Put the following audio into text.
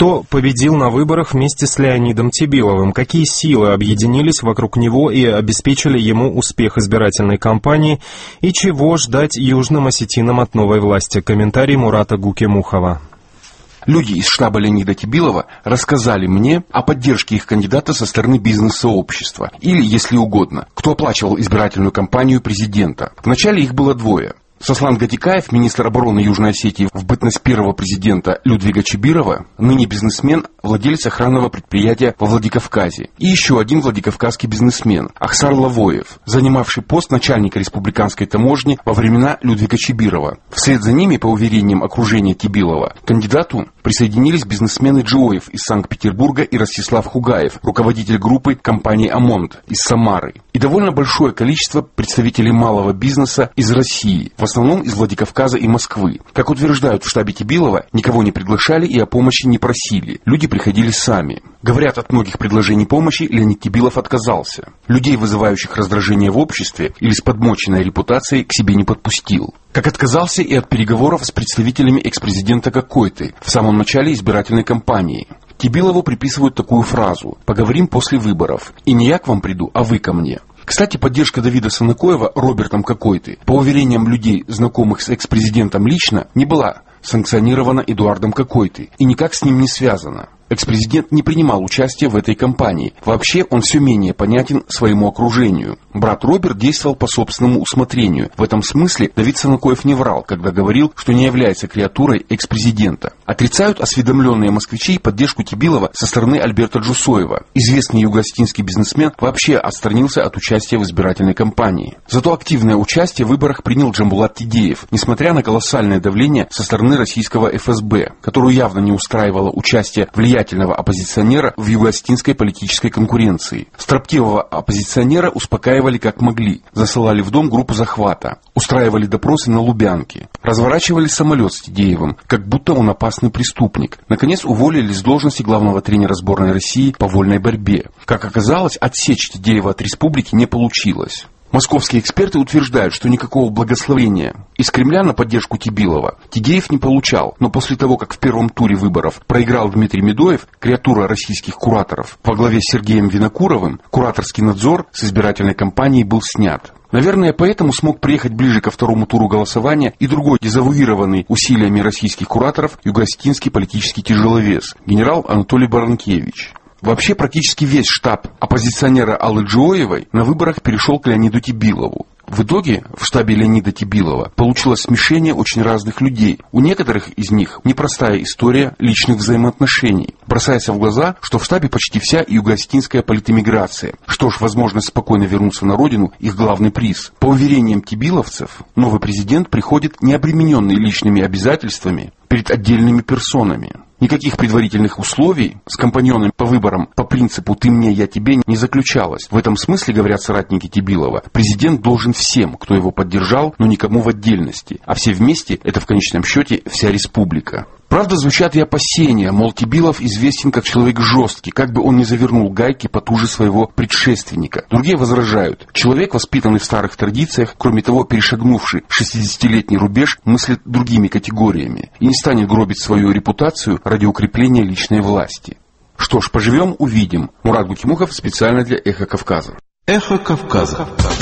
Кто победил на выборах вместе с Леонидом Тибиловым? Какие силы объединились вокруг него и обеспечили ему успех избирательной кампании? И чего ждать южным осетинам от новой власти? Комментарий Мурата Гукемухова. Люди из штаба Леонида Тибилова рассказали мне о поддержке их кандидата со стороны бизнес-сообщества. Или, если угодно, кто оплачивал избирательную кампанию президента. Вначале их было двое. Сослан Гатикаев, министр обороны Южной Осетии в бытность первого президента Людвига Чибирова, ныне бизнесмен, владелец охранного предприятия во Владикавказе. И еще один владикавказский бизнесмен Ахсар Лавоев, занимавший пост начальника республиканской таможни во времена Людвига Чибирова. Вслед за ними, по уверениям окружения Тибилова, к кандидату присоединились бизнесмены Джоев из Санкт-Петербурга и Ростислав Хугаев, руководитель группы компании «Амонт» из Самары. И довольно большое количество представителей малого бизнеса из России, в основном из Владикавказа и Москвы. Как утверждают в штабе Тибилова, никого не приглашали и о помощи не просили. Люди приходили сами. Говорят, от многих предложений помощи Леонид Тибилов отказался. Людей, вызывающих раздражение в обществе или с подмоченной репутацией, к себе не подпустил. Как отказался и от переговоров с представителями экс-президента Кокойты в самом начале избирательной кампании. Тибилову приписывают такую фразу: «Поговорим после выборов. И не я к вам приду, а вы ко мне». Кстати, поддержка Давида Саныкоева Робертом Кокойты, по уверениям людей, знакомых с экс-президентом лично, не была санкционирована Эдуардом Кокойтой и никак с ним не связана. Экс-президент не принимал участия в этой кампании. Вообще, он все менее понятен своему окружению. Брат Роберт действовал по собственному усмотрению. В этом смысле Давид Саныкоев не врал, когда говорил, что не является креатурой экс-президента. Отрицают осведомленные москвичи поддержку Тибилова со стороны Альберта Джусоева. Известный юго-осетинский бизнесмен вообще отстранился от участия в избирательной кампании. Зато активное участие в выборах принял Джамбулат Тидеев, несмотря на колоссальное давление со стороны российского ФСБ, которую явно не устраивало участие влиятельного оппозиционера в юго-осетинской политической конкуренции. Строптивого оппозиционера успокаивали как могли, засылали в дом группу захвата, устраивали допросы на Лубянке, разворачивали самолет с Тидеевым, как будто он опасный преступник. Наконец уволили с должности главного тренера сборной России по вольной борьбе. Как оказалось, отсечь Тидеева от республики не получилось. Московские эксперты утверждают, что никакого благословения из Кремля на поддержку Тибилова Тидеев не получал, но после того, как в первом туре выборов проиграл Дмитрий Медоев, креатура российских кураторов, во главе с Сергеем Винокуровым, кураторский надзор с избирательной кампании был снят. Наверное, поэтому смог приехать ближе ко второму туру голосования и другой дезавуированный усилиями российских кураторов юго-осетинский политический тяжеловес, генерал Анатолий Баранкевич. Вообще, практически весь штаб оппозиционера Аллы Джоевой на выборах перешел к Леониду Тибилову. В итоге в штабе Леонида Тибилова получилось смешение очень разных людей. У некоторых из них непростая история личных взаимоотношений. Бросается в глаза, что в штабе почти вся юго-осетинская политэмиграция. Что ж, возможность спокойно вернуться на родину – их главный приз. По уверениям тибиловцев, новый президент приходит не обремененный личными обязательствами перед отдельными персонами. Никаких предварительных условий с компаньонами по выборам по принципу «ты мне, я тебе» не заключалось. В этом смысле, говорят соратники Тибилова, президент должен всем, кто его поддержал, но никому в отдельности. А все вместе – это в конечном счете вся республика. Правда, звучат и опасения, мол, Тибилов известен как человек жесткий, как бы он ни завернул гайки потуже своего предшественника. Другие возражают, человек, воспитанный в старых традициях, кроме того, перешагнувший 60-летний рубеж, мыслит другими категориями и не станет гробить свою репутацию ради укрепления личной власти. Что ж, поживем, увидим. Мурат Гукемухов специально для «Эхо Кавказа». «Эхо Кавказа».